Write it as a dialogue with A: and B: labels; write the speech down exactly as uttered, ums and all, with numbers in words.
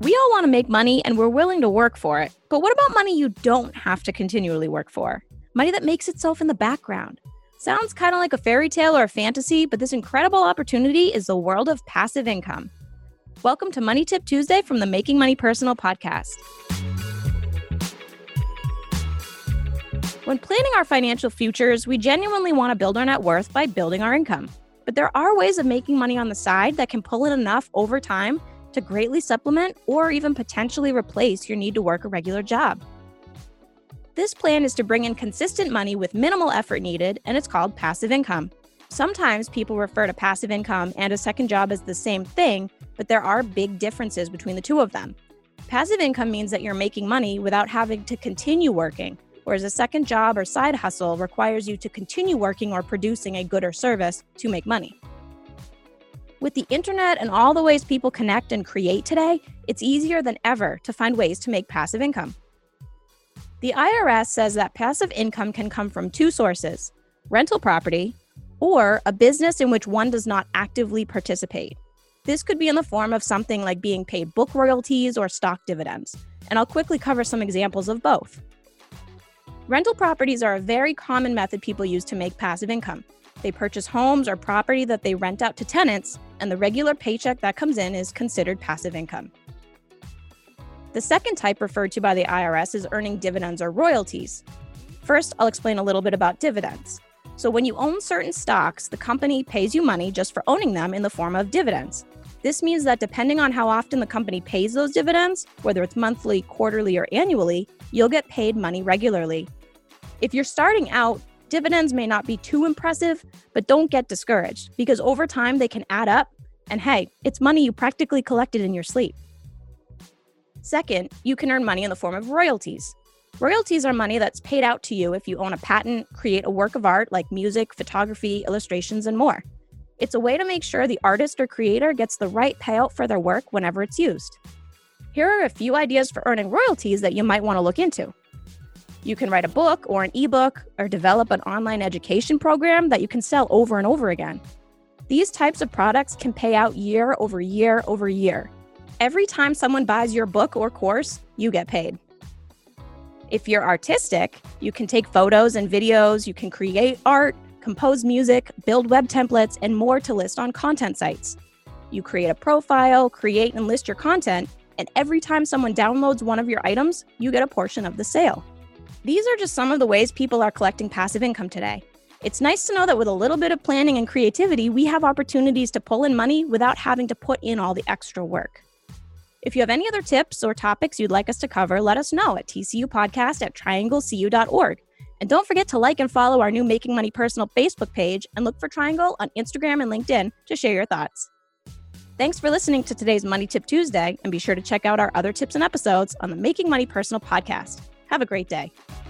A: We all want to make money and we're willing to work for it. But what about money you don't have to continually work for? Money that makes itself in the background. Sounds kind of like a fairy tale or a fantasy, but this incredible opportunity is the world of passive income. Welcome to Money Tip Tuesday from the Making Money Personal podcast. When planning our financial futures, we genuinely want to build our net worth by building our income. But there are ways of making money on the side that can pull in enough over time to greatly supplement or even potentially replace your need to work a regular job. This plan is to bring in consistent money with minimal effort needed, and it's called passive income. Sometimes people refer to passive income and a second job as the same thing, but there are big differences between the two of them. Passive income means that you're making money without having to continue working, whereas a second job or side hustle requires you to continue working or producing a good or service to make money. With the internet and all the ways people connect and create today, it's easier than ever to find ways to make passive income. The I R S says that passive income can come from two sources: rental property or a business in which one does not actively participate. This could be in the form of something like being paid book royalties or stock dividends, and I'll quickly cover some examples of both. Rental properties are a very common method people use to make passive income. They purchase homes or property that they rent out to tenants, and the regular paycheck that comes in is considered passive income. The second type referred to by the I R S is earning dividends or royalties. First, I'll explain a little bit about dividends. So when you own certain stocks, the company pays you money just for owning them in the form of dividends. This means that depending on how often the company pays those dividends, whether it's monthly, quarterly, or annually, you'll get paid money regularly. If you're starting out, dividends may not be too impressive, but don't get discouraged because over time they can add up, and hey, it's money you practically collected in your sleep. Second, you can earn money in the form of royalties. Royalties are money that's paid out to you if you own a patent, create a work of art like music, photography, illustrations, and more. It's a way to make sure the artist or creator gets the right payout for their work whenever it's used. Here are a few ideas for earning royalties that you might want to look into. You can write a book or an ebook or develop an online education program that you can sell over and over again. These types of products can pay out year over year over year. Every time someone buys your book or course, you get paid. If you're artistic, you can take photos and videos, you can create art, compose music, build web templates, and more to list on content sites. You create a profile, create and list your content, and every time someone downloads one of your items, you get a portion of the sale. These are just some of the ways people are collecting passive income today. It's nice to know that with a little bit of planning and creativity, we have opportunities to pull in money without having to put in all the extra work. If you have any other tips or topics you'd like us to cover, let us know at tcupodcast at triangle c u dot org. And don't forget to like and follow our new Making Money Personal Facebook page and look for Triangle on Instagram and LinkedIn to share your thoughts. Thanks for listening to today's Money Tip Tuesday, and be sure to check out our other tips and episodes on the Making Money Personal podcast. Have a great day.